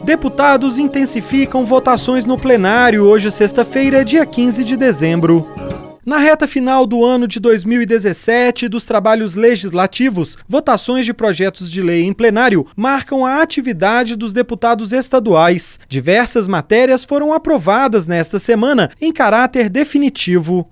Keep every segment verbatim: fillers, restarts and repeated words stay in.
Deputados intensificam votações no plenário hoje, sexta-feira, dia quinze de dezembro. Na reta final do ano de dois mil e dezessete, dos trabalhos legislativos, votações de projetos de lei em plenário marcam a atividade dos deputados estaduais. Diversas matérias foram aprovadas nesta semana em caráter definitivo.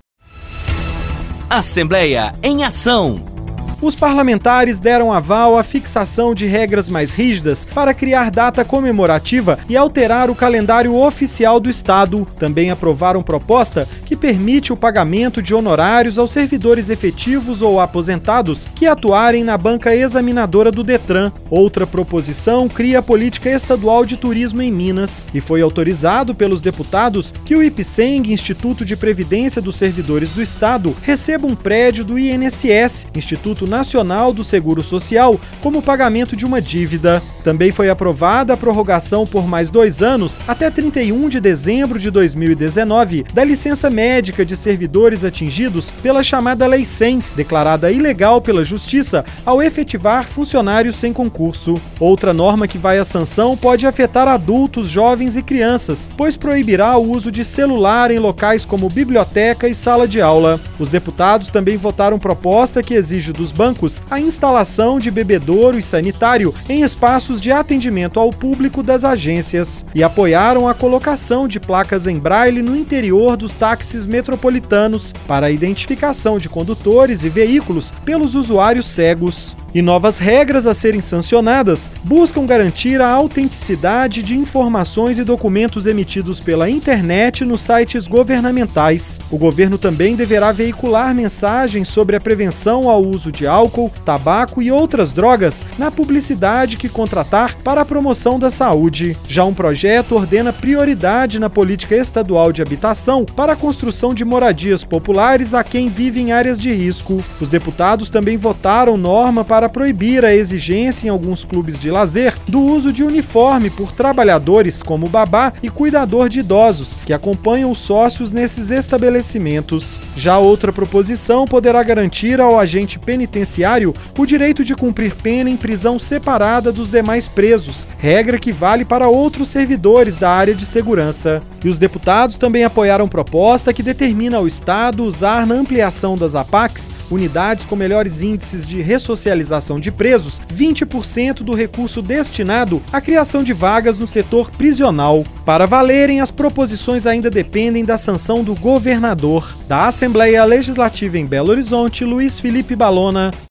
Assembleia em Ação. Os parlamentares deram aval à fixação de regras mais rígidas para criar data comemorativa e alterar o calendário oficial do Estado. Também aprovaram proposta que permite o pagamento de honorários aos servidores efetivos ou aposentados que atuarem na banca examinadora do Detran. Outra proposição cria a política estadual de turismo em Minas e foi autorizado pelos deputados que o IPSENG, Instituto de Previdência dos Servidores do Estado, receba um prédio do I N S S, Instituto Nacional do Seguro Social, como pagamento de uma dívida. Também foi aprovada a prorrogação por mais dois anos, até trinta e um de dezembro de dois mil e dezenove, da licença médica de servidores atingidos pela chamada Lei cem, declarada ilegal pela Justiça ao efetivar funcionários sem concurso. Outra norma que vai à sanção pode afetar adultos, jovens e crianças, pois proibirá o uso de celular em locais como biblioteca e sala de aula. Os deputados também votaram proposta que exige dos bancos a instalação de bebedouro e sanitário em espaços de atendimento ao público das agências e apoiaram a colocação de placas em braille no interior dos táxis metropolitanos para a identificação de condutores e veículos pelos usuários cegos. E novas regras a serem sancionadas buscam garantir a autenticidade de informações e documentos emitidos pela internet nos sites governamentais. O governo também deverá veicular mensagens sobre a prevenção ao uso de álcool, tabaco e outras drogas na publicidade que contratar para a promoção da saúde. Já um projeto ordena prioridade na política estadual de habitação para a construção de moradias populares a quem vive em áreas de risco. Os deputados também votaram norma para para proibir a exigência em alguns clubes de lazer do uso de uniforme por trabalhadores como babá e cuidador de idosos, que acompanham os sócios nesses estabelecimentos. Já outra proposição poderá garantir ao agente penitenciário o direito de cumprir pena em prisão separada dos demais presos, regra que vale para outros servidores da área de segurança. E os deputados também apoiaram proposta que determina ao Estado usar na ampliação das A P A Cs, unidades com melhores índices de ressocialização de presos, vinte por cento do recurso destinado à criação de vagas no setor prisional. Para valerem, as proposições ainda dependem da sanção do governador. Da Assembleia Legislativa em Belo Horizonte, Luiz Felipe Balona.